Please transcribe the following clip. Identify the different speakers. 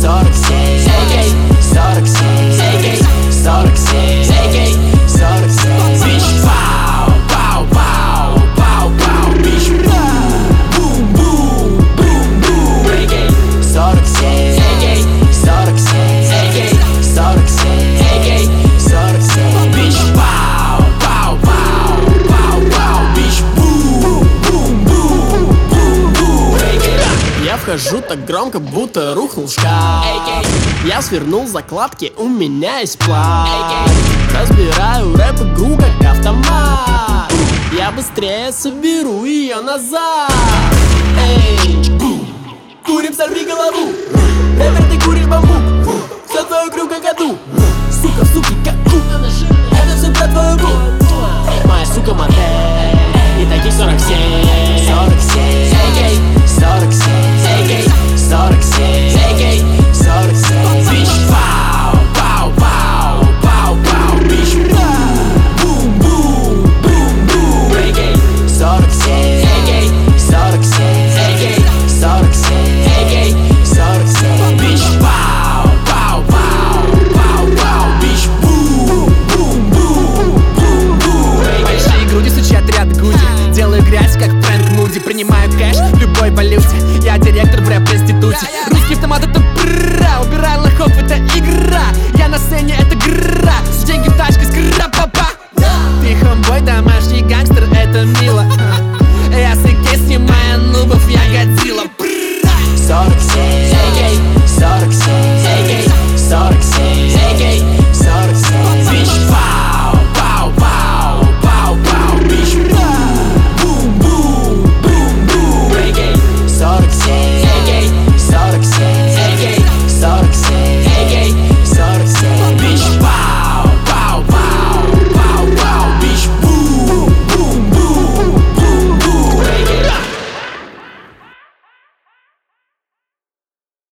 Speaker 1: 47, AK, 47, AK, 47, AK, 47. Bitch, пау, пау, пау, пау, пау, bitch, бум, бум, бум, бум. AK, 47, AK, 47, AK, 47, AK, 47. Bitch, пау, пау, пау, пау, пау, bitch, бум, бум, бум, бум, бум.
Speaker 2: Я вхожу так громко, будто рухнул шкаф. Я свернул закладки, у меня есть план. Разбираю рэп-игру как автомат. Я быстрее соберу ее назад. Эй, курим, сорви голову.